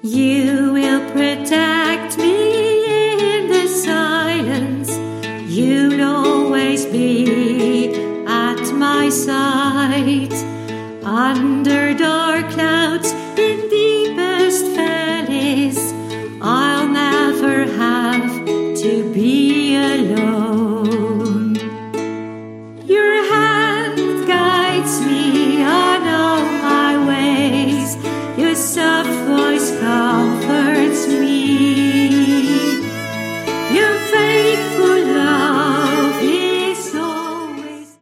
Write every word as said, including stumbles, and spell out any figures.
You will protect me in the silence. You'll always be at my side. Under dark clouds